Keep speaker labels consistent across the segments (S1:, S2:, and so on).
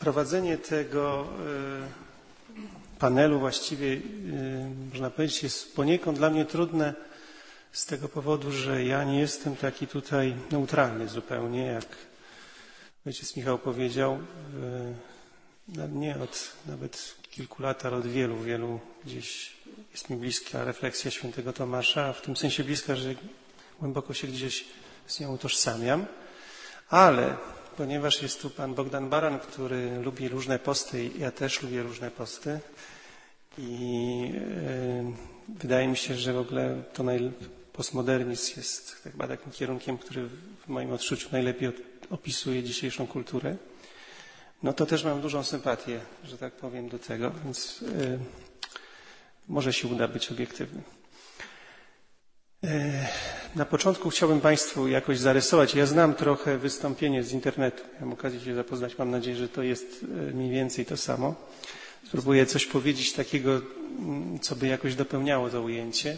S1: Prowadzenie tego panelu właściwie, można powiedzieć, jest poniekąd dla mnie trudne z tego powodu, że ja nie jestem taki tutaj neutralny zupełnie, jak ojciec Michał powiedział. Nie od nawet kilku lat, ale od wielu gdzieś jest mi bliska refleksja świętego Tomasza, a w tym sensie bliska, że głęboko się gdzieś z nią utożsamiam. Ale ponieważ jest tu pan Bogdan Baran, który lubi różne posty, ja też lubię różne posty i wydaje mi się, że w ogóle to postmodernizm jest chyba takim kierunkiem, który w moim odczuciu najlepiej opisuje dzisiejszą kulturę. No to też mam dużą sympatię, że tak powiem, do tego, więc może się uda być obiektywnym. Na początku chciałbym Państwu jakoś zarysować. Ja znam trochę wystąpienie z internetu. Miałem okazję się zapoznać. Mam nadzieję, że to jest mniej więcej to samo. Spróbuję coś powiedzieć takiego, co by jakoś dopełniało to ujęcie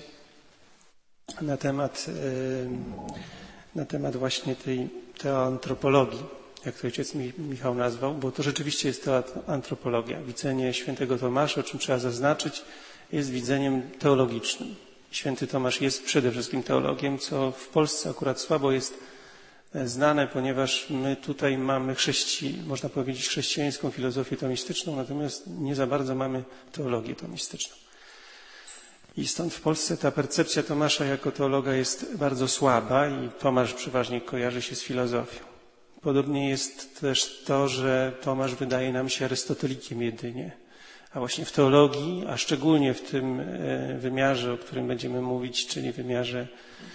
S1: na temat właśnie tej teoantropologii, jak to ojciec Michał nazwał, bo to rzeczywiście jest teoantropologia. Widzenie świętego Tomasza, o czym trzeba zaznaczyć, jest widzeniem teologicznym. Święty Tomasz jest przede wszystkim teologiem, co w Polsce akurat słabo jest znane, ponieważ my tutaj mamy można powiedzieć, chrześcijańską filozofię tomistyczną, natomiast nie za bardzo mamy teologię tomistyczną. I stąd w Polsce ta percepcja Tomasza jako teologa jest bardzo słaba i Tomasz przeważnie kojarzy się z filozofią. Podobnie jest też to, że Tomasz wydaje nam się arystotelikiem jedynie. A właśnie w teologii, a szczególnie w tym wymiarze, o którym będziemy mówić, czyli wymiarze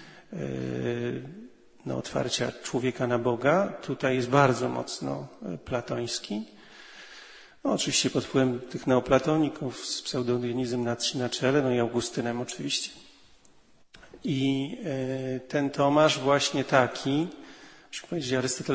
S1: otwarcia człowieka na Boga, tutaj jest bardzo mocno platoński. No, oczywiście pod wpływem tych neoplatoników z pseudodionizem na czele, no i Augustynem oczywiście. I ten Tomasz właśnie taki, muszę powiedzieć,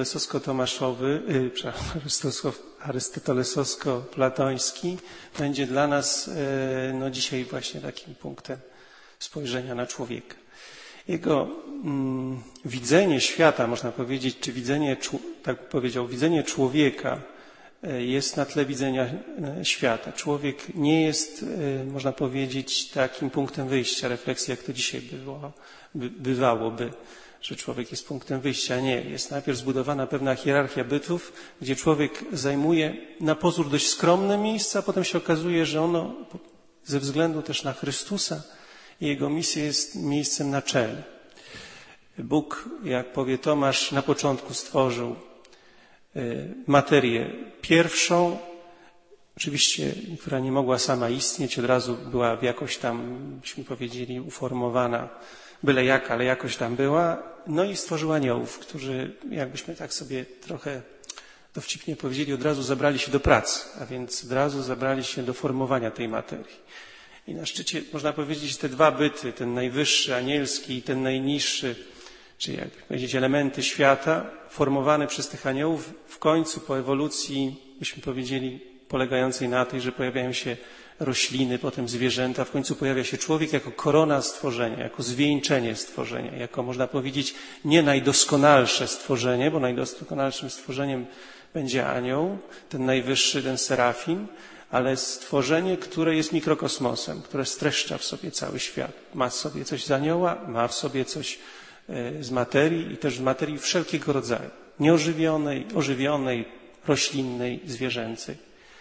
S1: arystotelesowsko-platoński będzie dla nas dzisiaj właśnie takim punktem spojrzenia na człowieka. Jego widzenie świata, można powiedzieć, czy widzenie człowieka jest na tle widzenia świata. Człowiek nie jest, można powiedzieć, takim punktem wyjścia refleksji, jak to dzisiaj bywałoby, że człowiek jest punktem wyjścia. Nie. Jest najpierw zbudowana pewna hierarchia bytów, gdzie człowiek zajmuje na pozór dość skromne miejsce, a potem się okazuje, że ono ze względu też na Chrystusa i Jego misję jest miejscem na czele. Bóg, jak powie Tomasz, na początku stworzył materię pierwszą, oczywiście, która nie mogła sama istnieć, od razu była jakoś tam, byśmy powiedzieli, uformowana, byle jak, ale jakoś tam była. No i stworzył aniołów, którzy, jakbyśmy tak sobie trochę dowcipnie powiedzieli, od razu zabrali się do pracy, a więc od razu zabrali się do formowania tej materii. I na szczycie, można powiedzieć, te dwa byty, ten najwyższy, anielski i ten najniższy, czyli jak powiedzieć, elementy świata, formowane przez tych aniołów, w końcu po ewolucji, byśmy powiedzieli, polegającej na tej, że pojawiają się rośliny, potem zwierzęta, w końcu pojawia się człowiek jako korona stworzenia, jako zwieńczenie stworzenia, jako, można powiedzieć, nie najdoskonalsze stworzenie, bo najdoskonalszym stworzeniem będzie anioł, ten najwyższy, ten serafim, ale stworzenie, które jest mikrokosmosem, które streszcza w sobie cały świat. Ma w sobie coś z anioła, ma w sobie coś z materii i też z materii wszelkiego rodzaju. Nieożywionej, ożywionej, roślinnej, zwierzęcej.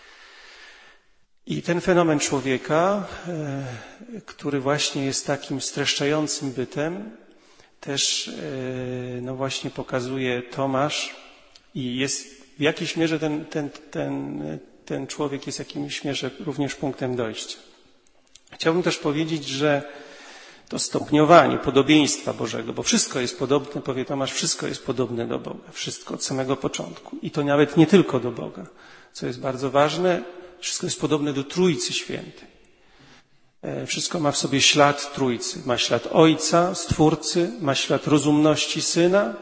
S1: I ten fenomen człowieka, który właśnie jest takim streszczającym bytem, też właśnie pokazuje Tomasz i jest w jakiejś mierze ten człowiek jest w jakimś mierze również punktem dojścia. Chciałbym też powiedzieć, że to stopniowanie podobieństwa Bożego, bo wszystko jest podobne, powie Tomasz, wszystko jest podobne do Boga, wszystko od samego początku. I to nawet nie tylko do Boga, co jest bardzo ważne, wszystko jest podobne do Trójcy Świętej. Wszystko ma w sobie ślad Trójcy. Ma ślad Ojca, Stwórcy, ma ślad rozumności Syna,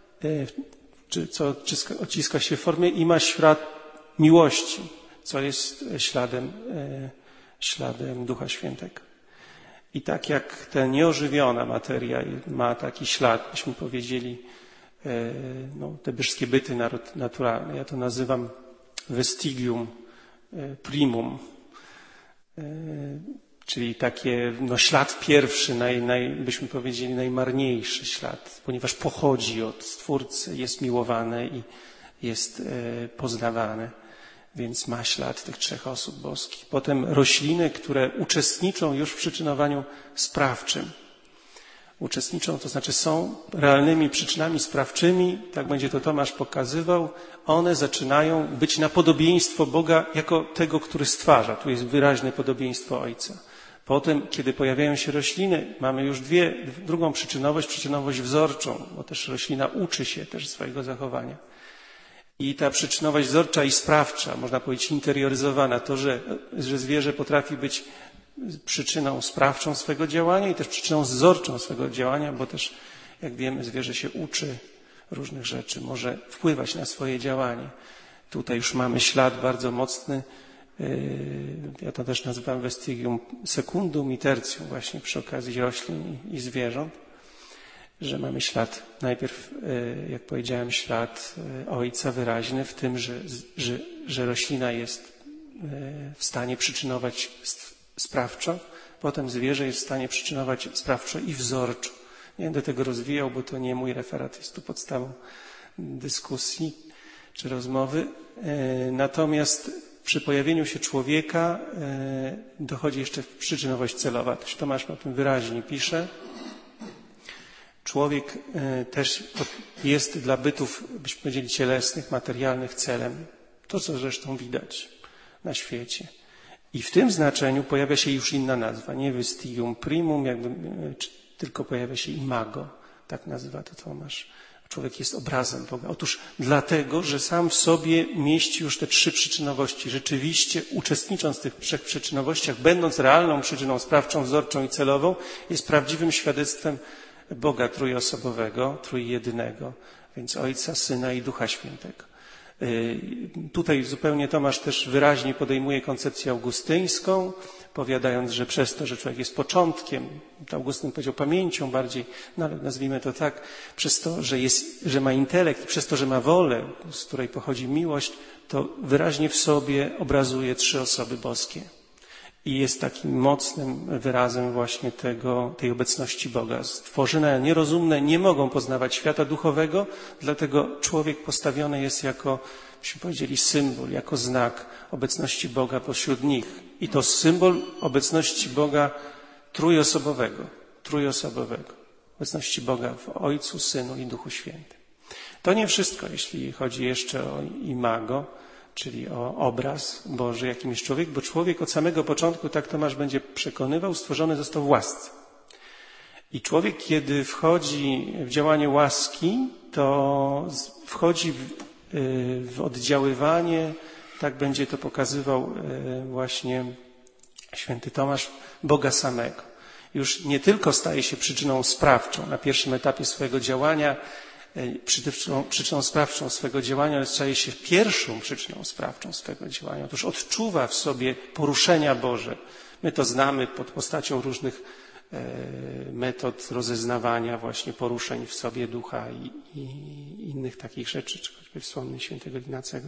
S1: co odciska się w formie i ma ślad miłości, co jest śladem Ducha Świętego. I tak jak ta nieożywiona materia ma taki ślad, byśmy powiedzieli, te byczkie byty naturalne. Ja to nazywam vestigium primum, czyli takie ślad pierwszy, byśmy powiedzieli najmarniejszy ślad, ponieważ pochodzi od Stwórcy, jest miłowane i jest poznawane, więc ma ślad tych trzech osób boskich. Potem rośliny, które uczestniczą już w przyczynowaniu sprawczym. Uczestniczą, to znaczy są realnymi przyczynami sprawczymi, tak będzie to Tomasz pokazywał, one zaczynają być na podobieństwo Boga jako tego, który stwarza. Tu jest wyraźne podobieństwo Ojca. Potem, kiedy pojawiają się rośliny, mamy już drugą przyczynowość wzorczą, bo też roślina uczy się też swojego zachowania. I ta przyczynowość wzorcza i sprawcza, można powiedzieć interioryzowana, to, że zwierzę potrafi być przyczyną sprawczą swego działania i też przyczyną wzorczą swego działania, bo też, jak wiemy, zwierzę się uczy różnych rzeczy, może wpływać na swoje działanie. Tutaj już mamy ślad bardzo mocny, ja to też nazywam vestigium secundum i tertium, właśnie przy okazji roślin i zwierząt, że mamy ślad, najpierw, jak powiedziałem, ślad Ojca wyraźny w tym, że roślina jest w stanie przyczynować sprawczo, potem zwierzę jest w stanie przyczynować sprawczo i wzorczo. Nie będę tego rozwijał, bo to nie mój referat, jest tu podstawą dyskusji czy rozmowy. Natomiast przy pojawieniu się człowieka dochodzi jeszcze przyczynowość celowa. Tomasz o tym wyraźnie pisze. Człowiek też jest dla bytów, byśmy powiedzieli, cielesnych, materialnych celem. To, co zresztą widać na świecie. I w tym znaczeniu pojawia się już inna nazwa, nie vestigium primum, tylko pojawia się imago, tak nazywa to Tomasz. Człowiek jest obrazem Boga. Otóż dlatego, że sam w sobie mieści już te trzy przyczynowości. Rzeczywiście uczestnicząc w tych trzech przyczynowościach, będąc realną przyczyną sprawczą, wzorczą i celową, jest prawdziwym świadectwem Boga trójosobowego, trójjedynego, więc Ojca, Syna i Ducha Świętego. Tutaj zupełnie Tomasz też wyraźnie podejmuje koncepcję augustyńską, powiadając, że przez to, że człowiek jest początkiem, Augustyn powiedział pamięcią bardziej, no ale nazwijmy to tak, przez to, że ma intelekt, przez to, że ma wolę, z której pochodzi miłość, to wyraźnie w sobie obrazuje trzy osoby boskie. I jest takim mocnym wyrazem właśnie tej obecności Boga. Stworzenia nierozumne nie mogą poznawać świata duchowego, dlatego człowiek postawiony jest jako, byśmy powiedzieli, symbol, jako znak obecności Boga pośród nich. I to symbol obecności Boga trójosobowego. Obecności Boga w Ojcu, Synu i Duchu Świętym. To nie wszystko, jeśli chodzi jeszcze o imago, czyli o obraz Boży, jakim jest człowiek, bo człowiek od samego początku, tak Tomasz będzie przekonywał, stworzony został w łasce. I człowiek, kiedy wchodzi w działanie łaski, to wchodzi w oddziaływanie, tak będzie to pokazywał właśnie święty Tomasz, Boga samego. Już nie tylko staje się przyczyną sprawczą na pierwszym etapie swojego działania, przyczyną sprawczą swego działania, ale staje się pierwszą przyczyną sprawczą swego działania. Otóż odczuwa w sobie poruszenia Boże. My to znamy pod postacią różnych metod rozeznawania właśnie poruszeń w sobie ducha i innych takich rzeczy, czy choćby wspomnień świętego Ignacego.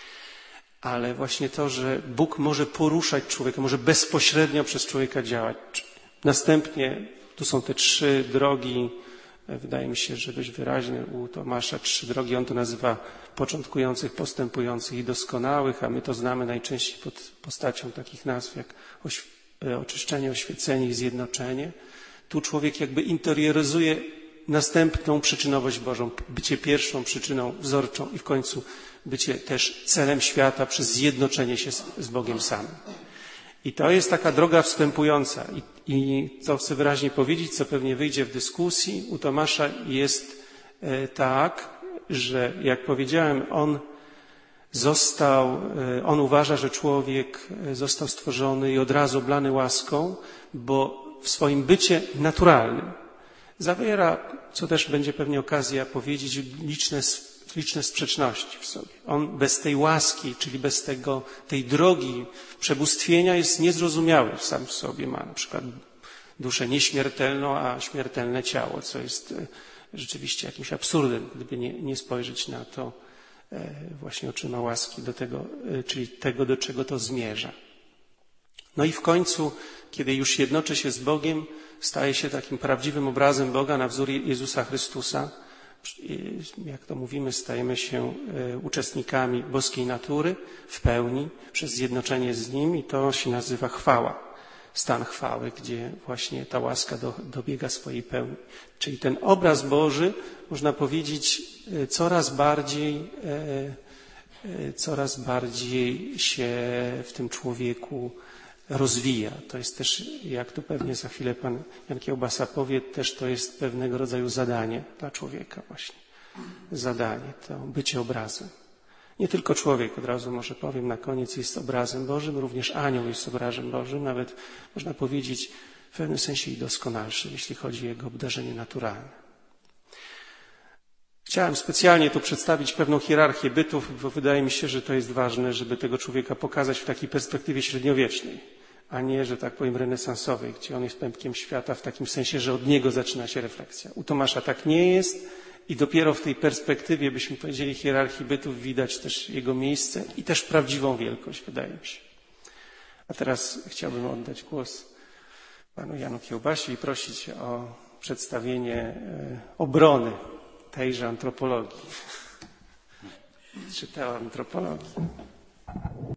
S1: Ale właśnie to, że Bóg może poruszać człowieka, może bezpośrednio przez człowieka działać. Następnie tu są te trzy drogi. Wydaje mi się, że dość wyraźny u Tomasza trzy drogi. On to nazywa początkujących, postępujących i doskonałych, a my to znamy najczęściej pod postacią takich nazw jak oczyszczenie, oświecenie i zjednoczenie. Tu człowiek jakby interioryzuje następną przyczynowość Bożą, bycie pierwszą przyczyną wzorczą i w końcu bycie też celem świata przez zjednoczenie się z Bogiem samym. I to jest taka droga wstępująca. I co chcę wyraźnie powiedzieć, co pewnie wyjdzie w dyskusji u Tomasza, jest tak, że jak powiedziałem, on uważa, że człowiek został stworzony i od razu oblany łaską, bo w swoim bycie naturalnym zawiera, co też będzie pewnie okazja powiedzieć, liczne sprzeczności w sobie. On bez tej łaski, czyli bez tej drogi przebóstwienia jest niezrozumiały sam w sobie. Ma na przykład duszę nieśmiertelną, a śmiertelne ciało, co jest rzeczywiście jakimś absurdem, gdyby nie spojrzeć na to właśnie oczyma łaski do tego, czyli tego, do czego to zmierza. No i w końcu, kiedy już jednoczy się z Bogiem, staje się takim prawdziwym obrazem Boga na wzór Jezusa Chrystusa. Jak to mówimy, stajemy się uczestnikami boskiej natury w pełni przez zjednoczenie z Nim i to się nazywa chwała. Stan chwały, gdzie właśnie ta łaska dobiega swojej pełni. Czyli ten obraz Boży, można powiedzieć, coraz bardziej się w tym człowieku rozwija. To jest też, jak tu pewnie za chwilę pan Jan Kiełbasa powie, też to jest pewnego rodzaju zadanie dla człowieka właśnie. Zadanie, to bycie obrazem. Nie tylko człowiek, od razu może powiem na koniec, jest obrazem Bożym, również anioł jest obrazem Bożym, nawet można powiedzieć w pewnym sensie i doskonalszy, jeśli chodzi o jego obdarzenie naturalne. Chciałem specjalnie tu przedstawić pewną hierarchię bytów, bo wydaje mi się, że to jest ważne, żeby tego człowieka pokazać w takiej perspektywie średniowiecznej, a nie, że tak powiem, renesansowej, gdzie on jest pępkiem świata w takim sensie, że od niego zaczyna się refleksja. U Tomasza tak nie jest i dopiero w tej perspektywie, byśmy powiedzieli, hierarchii bytów widać też jego miejsce i też prawdziwą wielkość, wydaje mi się. A teraz chciałbym oddać głos panu Janu Kiełbasie i prosić o przedstawienie obrony tejże antropologii, czy teoantropologii.